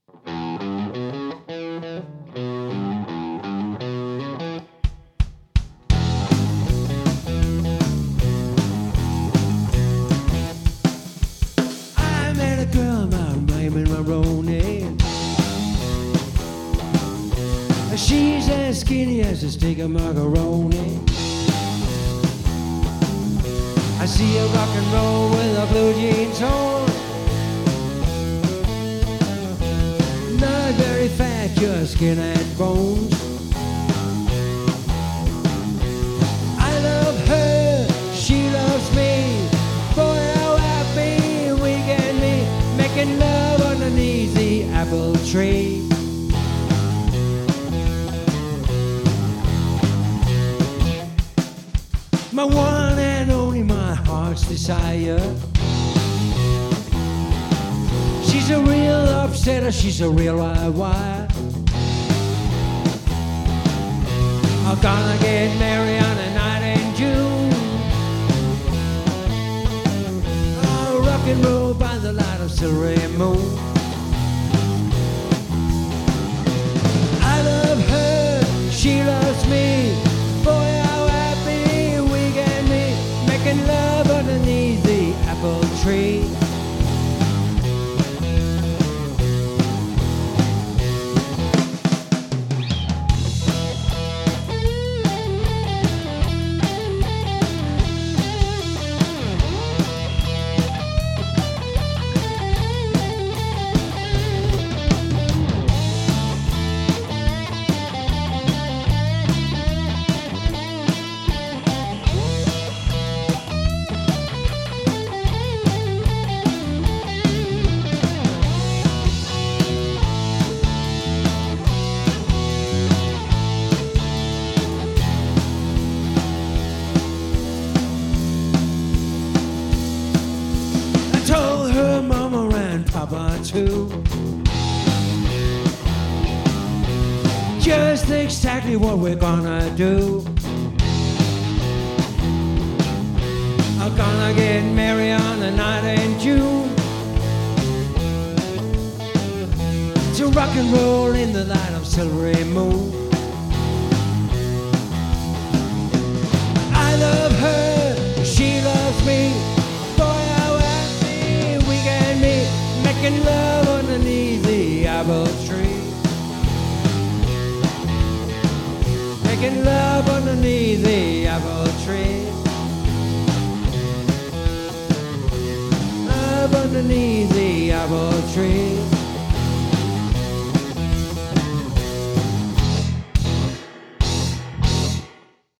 I met a girl named Marilyn Maroney. She's as skinny as a stick of macaroni. I see her rock and roll with her blue jeans on. Not very fat, just skin and bones. I love her, she loves me. Boy, how happy we can be, making love underneath the apple tree. My one and only, my heart's desire. She's a real upsetter, she's a real wild wire. I'm gonna get married on a night in June. Oh, rock and roll by the light of silvery moon. I love her, she loves me. Boy, how happy we can be, making love underneath the apple tree. Papa too. Just exactly what we're gonna do. I'm gonna get married on the night in June. To rock and roll in the light of silvery moon. I love her, she loves me. Boy, how happy we can be, making love underneath the apple tree. Making love underneath the apple tree. Love underneath the apple tree.